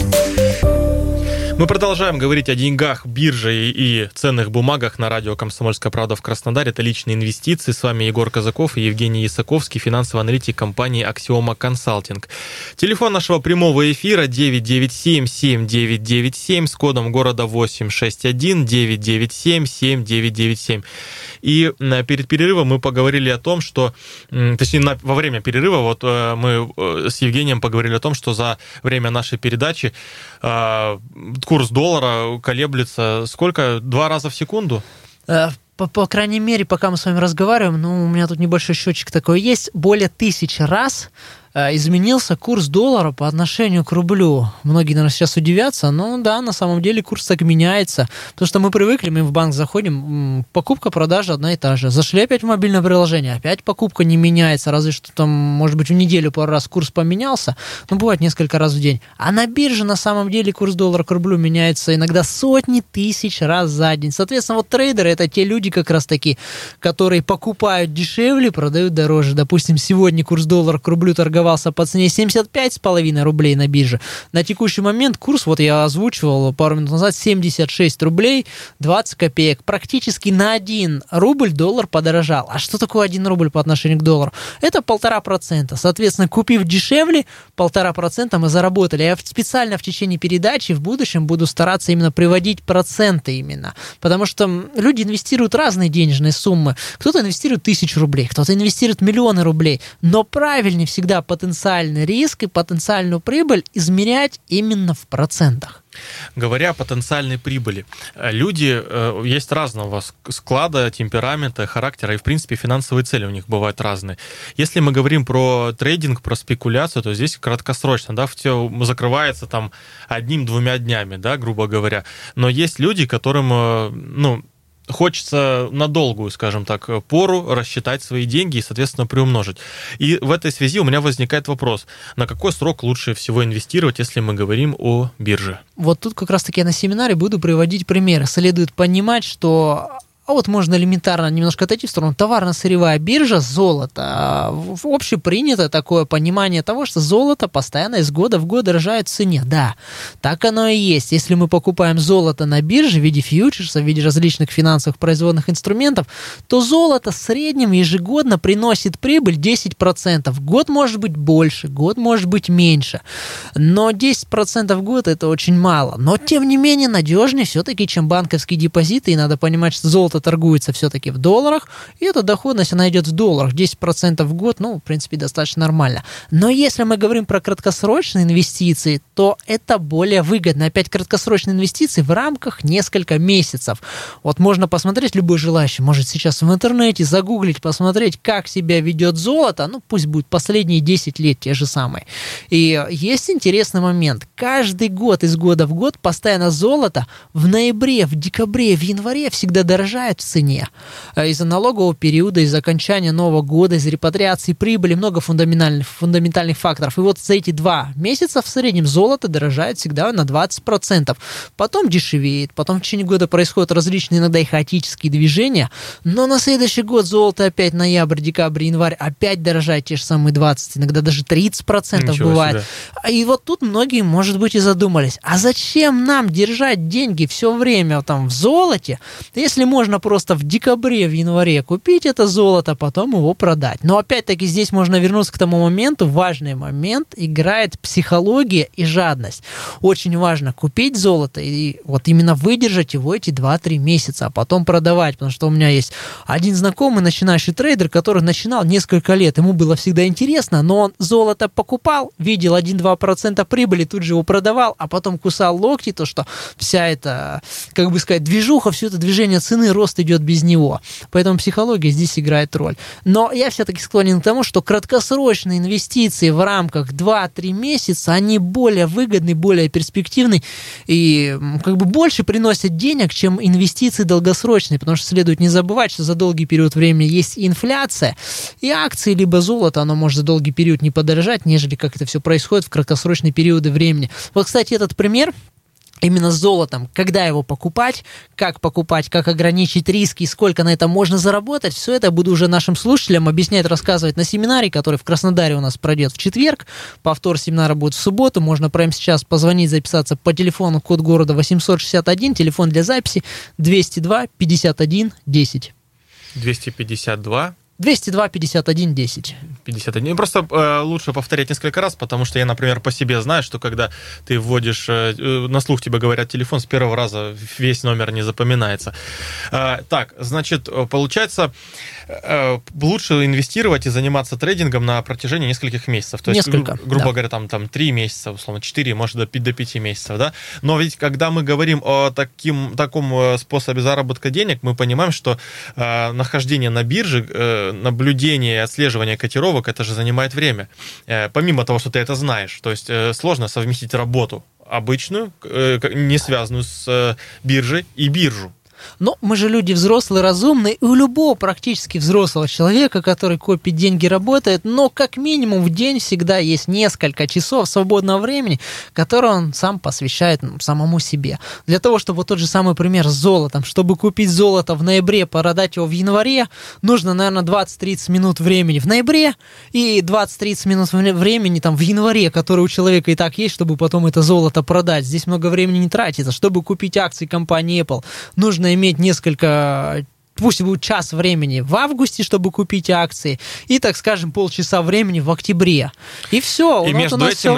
Мы продолжаем говорить о деньгах, бирже и ценных бумагах на радио «Комсомольская правда» в Краснодаре. Это личные инвестиции. С вами Егор Казаков и Евгений Ясаковский, финансовый аналитик компании Axioma Consulting. Телефон нашего прямого эфира 997-7997 с кодом города 861 997-7997. И перед перерывом мы поговорили о том, что... Точнее, во время перерыва вот мы с Евгением поговорили о том, что за время нашей передачи курс доллара колеблется сколько? 2 раза в секунду? По крайней мере, пока мы с вами разговариваем, у меня тут небольшой счетчик такой есть, более 1000 раз изменился курс доллара по отношению к рублю. Многие, наверное, сейчас удивятся, но да, на самом деле курс так меняется, потому что мы привыкли, мы в банк заходим, покупка-продажа одна и та же. Зашли опять в мобильное приложение, опять покупка не меняется, разве что там, может быть, в неделю пару раз курс поменялся, но бывает несколько раз в день. А на бирже на самом деле курс доллара к рублю меняется иногда сотни тысяч раз за день. Соответственно, вот трейдеры — это те люди как раз таки, которые покупают дешевле, продают дороже. Допустим, сегодня курс доллара к рублю торговался по цене 75,5 рублей на бирже. На текущий момент курс, вот я озвучивал пару минут назад, 76 рублей 20 копеек. Практически на 1 рубль доллар подорожал. А что такое 1 рубль по отношению к доллару? Это 1,5%. Соответственно, купив дешевле, 1,5% мы заработали. Я специально в течение передачи в будущем буду стараться именно приводить проценты именно. Потому что люди инвестируют разные денежные суммы. Кто-то инвестирует 1000 рублей, кто-то инвестирует миллионы рублей. Но правильнее всегда потенциальный риск и потенциальную прибыль измерять именно в процентах. Говоря о потенциальной прибыли, люди есть разного склада, темперамента, характера, и, в принципе, финансовые цели у них бывают разные. Если мы говорим про трейдинг, про спекуляцию, то здесь краткосрочно, да, все закрывается там 1-2 днями, да, грубо говоря. Но есть люди, которым, хочется на долгую, скажем так, пору рассчитать свои деньги и, соответственно, приумножить. И в этой связи у меня возникает вопрос, на какой срок лучше всего инвестировать, если мы говорим о бирже? Вот тут как раз-таки я на семинаре буду приводить примеры. Следует понимать, что А вот можно элементарно немножко отойти в сторону. Товарно-сырьевая биржа, золото. Общепринято такое понимание того, что золото постоянно из года в год дорожает в цене. Да, так оно и есть. Если мы покупаем золото на бирже в виде фьючерса, в виде различных финансовых производных инструментов, то золото в среднем ежегодно приносит прибыль 10%. Год может быть больше, год может быть меньше. Но 10% в год это очень мало. Но, тем не менее, надежнее все-таки, чем банковские депозиты. И надо понимать, что золото торгуется все-таки в долларах, и эта доходность, она идет в долларах. 10% в год, в принципе, достаточно нормально. Но если мы говорим про краткосрочные инвестиции, то это более выгодно. Опять краткосрочные инвестиции в рамках нескольких месяцев. Вот можно посмотреть, любой желающий может сейчас в интернете загуглить, посмотреть, как себя ведет золото, пусть будет последние 10 лет те же самые. И есть интересный момент. Каждый год, из года в год, постоянно золото в ноябре, в декабре, в январе всегда дорожает в цене. Из-за налогового периода, из-за окончания Нового года, из репатриации прибыли, много фундаментальных факторов. И вот за эти 2 месяца в среднем золото дорожает всегда на 20%. Потом дешевеет, потом в течение года происходят различные иногда и хаотические движения, но на следующий год золото опять ноябрь, декабрь, январь опять дорожает те же самые 20%, иногда даже 30% Ничего бывает. себе. И вот тут многие, может быть, и задумались, а зачем нам держать деньги все время в золоте, если можно просто в декабре, в январе купить это золото, потом его продать. Но опять-таки здесь можно вернуться к тому моменту, важный момент, играет психология и жадность. Очень важно купить золото и вот именно выдержать его эти 2-3 месяца, а потом продавать, потому что у меня есть один знакомый начинающий трейдер, который начинал несколько лет, ему было всегда интересно, но он золото покупал, видел 1-2% прибыли, тут же его продавал, а потом кусал локти, то что вся эта, движуха, все это движение цены, рост идет без него. Поэтому психология здесь играет роль. Но я все-таки склонен к тому, что краткосрочные инвестиции в рамках 2-3 месяца, они более выгодны, более перспективны и больше приносят денег, чем инвестиции долгосрочные, потому что следует не забывать, что за долгий период времени есть инфляция, и акции либо золото, оно может за долгий период не подорожать, нежели как это все происходит в краткосрочные периоды времени. Вот, кстати, этот пример именно с золотом, когда его покупать, как ограничить риски, сколько на это можно заработать, все это буду уже нашим слушателям объяснять, рассказывать на семинаре, который в Краснодаре у нас пройдет в четверг, повтор семинара будет в субботу, можно прямо сейчас позвонить, записаться по телефону, код города 861, телефон для записи 202 51 10. 252 51 10. 51. Просто лучше повторять несколько раз, потому что я, например, по себе знаю, что когда ты вводишь, на слух тебе говорят телефон, с первого раза весь номер не запоминается. Так, значит, получается, лучше инвестировать и заниматься трейдингом на протяжении нескольких месяцев. То есть, грубо говоря, там 3 месяца, условно, 4, может, до 5 месяцев, да? Но ведь, когда мы говорим о таком способе заработка денег, мы понимаем, что нахождение на бирже, наблюдение и отслеживание котировок, это же занимает время. Помимо того, что ты это знаешь. То есть сложно совместить работу обычную, не связанную с биржей, и биржу. Но мы же люди взрослые, разумные, и у любого практически взрослого человека, который копит деньги, работает, но как минимум в день всегда есть несколько часов свободного времени, которое он сам посвящает самому себе. Для того, чтобы вот тот же самый пример с золотом, чтобы купить золото в ноябре, продать его в январе, нужно, наверное, 20-30 минут времени в ноябре и 20-30 минут времени в январе, которые у человека и так есть, чтобы потом это золото продать. Здесь много времени не тратится. Чтобы купить акции компании Apple, нужно иметь несколько, пусть будет час времени в августе, чтобы купить акции, и, так скажем, полчаса времени в октябре. И все, и между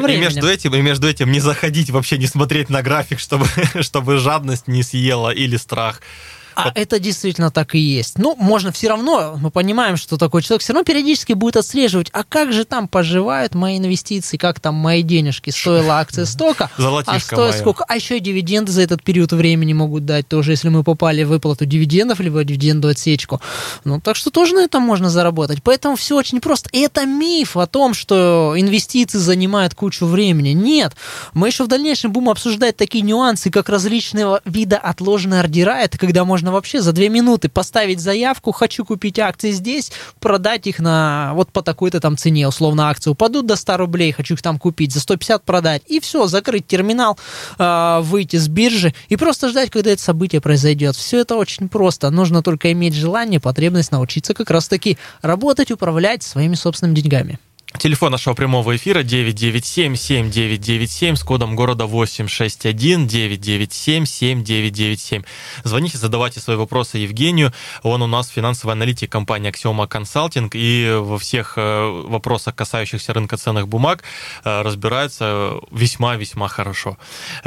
этим не заходить, вообще не смотреть на график, чтобы жадность не съела или страх. А это действительно так и есть. Можно все равно, мы понимаем, что такой человек все равно периодически будет отслеживать, а как же там поживают мои инвестиции, как там мои денежки, стоила акция столько, а стоит сколько. А еще и дивиденды за этот период времени могут дать тоже, если мы попали в выплату дивидендов, либо дивиденду отсечку. Так что тоже на этом можно заработать. Поэтому все очень просто. И это миф о том, что инвестиции занимают кучу времени. Нет. Мы еще в дальнейшем будем обсуждать такие нюансы, как различного вида отложенные ордера. Это когда можно можно вообще за 2 минуты поставить заявку, хочу купить акции здесь, продать их на вот по такой-то там цене, условно акции упадут до 100 рублей, хочу их там купить, за 150 продать, и все, закрыть терминал, выйти с биржи и просто ждать, когда это событие произойдет. Все это очень просто, нужно только иметь желание, потребность научиться как раз-таки работать, управлять своими собственными деньгами. Телефон нашего прямого эфира 997-7997 с кодом города 861 997-7997. Звоните, задавайте свои вопросы Евгению. Он у нас финансовый аналитик компании Axioma Consulting, и во всех вопросах, касающихся рынка ценных бумаг, разбирается весьма-весьма хорошо.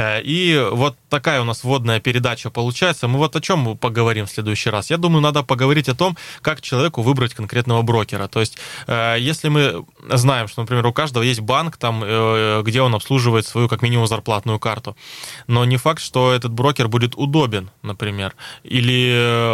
И вот такая у нас вводная передача получается. Мы вот о чем поговорим в следующий раз. Я думаю, надо поговорить о том, как человеку выбрать конкретного брокера. То есть, если мы знаем, что, например, у каждого есть банк, там, где он обслуживает свою, как минимум, зарплатную карту. Но не факт, что этот брокер будет удобен, например. Или,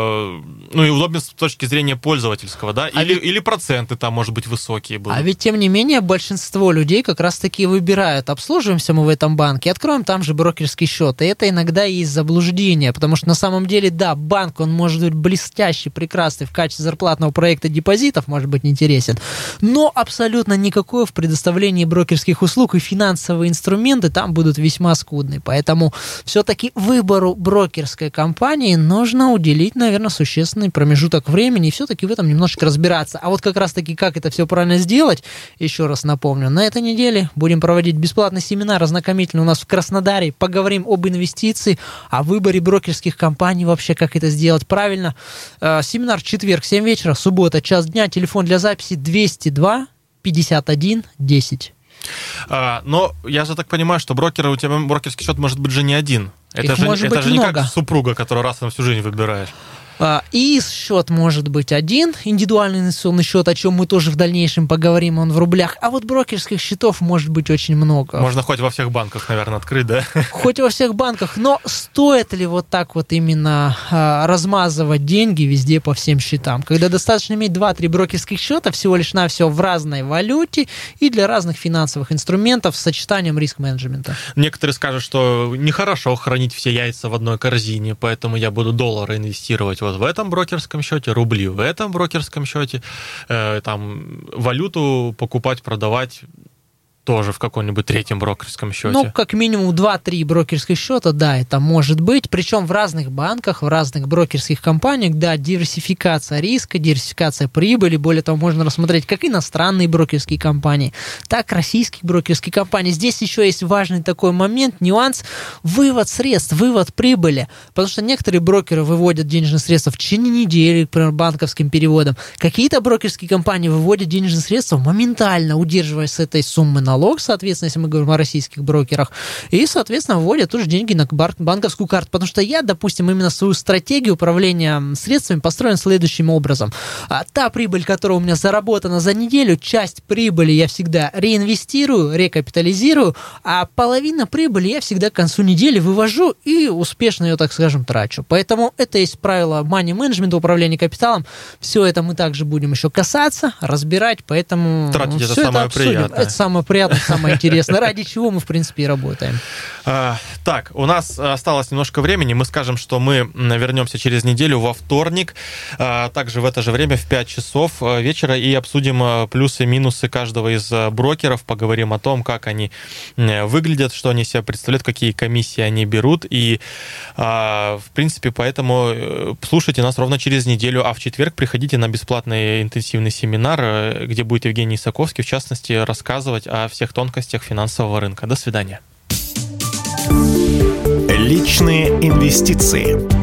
и удобен с точки зрения пользовательского, да? Или проценты там, может быть, высокие будут. А ведь, тем не менее, большинство людей как раз-таки выбирают, обслуживаемся мы в этом банке, откроем там же брокерский счет. И это иногда и есть заблуждение, потому что на самом деле, да, банк, он может быть блестящий, прекрасный в качестве зарплатного проекта депозитов, может быть, неинтересен, но абсолютно никакое в предоставлении брокерских услуг и финансовые инструменты там будут весьма скудны. Поэтому все-таки выбору брокерской компании нужно уделить, наверное, существенный промежуток времени и все-таки в этом немножечко разбираться. А вот как раз-таки как это все правильно сделать, еще раз напомню, на этой неделе будем проводить бесплатный семинар ознакомительный у нас в Краснодаре. Поговорим об инвестиции, о выборе брокерских компаний, вообще как это сделать правильно. Семинар в четверг, 7 вечера, суббота, час дня, телефон для записи 202 51 10. Но я же так понимаю, что у тебя брокерский счет может быть же не один. Это же не как супруга, которую раз на всю жизнь выбираешь. И счет может быть один, индивидуальный инвестиционный счет, о чем мы тоже в дальнейшем поговорим, он в рублях. А вот брокерских счетов может быть очень много. Можно хоть во всех банках, наверное, открыть, да? Хоть во всех банках, но стоит ли вот так вот именно размазывать деньги везде по всем счетам? Когда достаточно иметь 2-3 брокерских счета всего лишь навсего в разной валюте и для разных финансовых инструментов с сочетанием риск-менеджмента. Некоторые скажут, что нехорошо хранить все яйца в одной корзине, поэтому я буду доллары инвестировать вот в этом брокерском счете, рубли в этом брокерском счете, там валюту покупать, продавать тоже в каком-нибудь третьем брокерском счете. Ну, как минимум 2-3 брокерских счета, да, это может быть. Причем в разных банках, в разных брокерских компаниях, да, диверсификация риска, диверсификация прибыли. Более того, можно рассмотреть как иностранные брокерские компании, так и российские брокерские компании. Здесь еще есть важный такой момент, нюанс, вывод средств, вывод прибыли. Потому что некоторые брокеры выводят денежные средства в течение недели, например, банковским переводом. Какие-то брокерские компании выводят денежные средства моментально, удерживая с этой суммы налог, соответственно, если мы говорим о российских брокерах, и, соответственно, вводят тоже деньги на банковскую карту. Потому что я, допустим, именно свою стратегию управления средствами построен следующим образом. Та прибыль, которая у меня заработана за неделю, часть прибыли я всегда реинвестирую, рекапитализирую, а половина прибыли я всегда к концу недели вывожу и успешно ее, так скажем, трачу. Поэтому это есть правило money management, управления капиталом. Все это мы также будем еще касаться, разбирать, поэтому... Тратить это самое приятное. Это самое приятное, самое интересное, ради чего мы, в принципе, и работаем. Так, у нас осталось немножко времени. Мы скажем, что мы вернемся через неделю во вторник, также в это же время в 5 часов вечера, и обсудим плюсы и минусы каждого из брокеров, поговорим о том, как они выглядят, что они себя представляют, какие комиссии они берут. И, в принципе, поэтому слушайте нас ровно через неделю, а в четверг приходите на бесплатный интенсивный семинар, где будет Евгений Исаковский, в частности, рассказывать о всех тонкостях финансового рынка. До свидания. Личные инвестиции.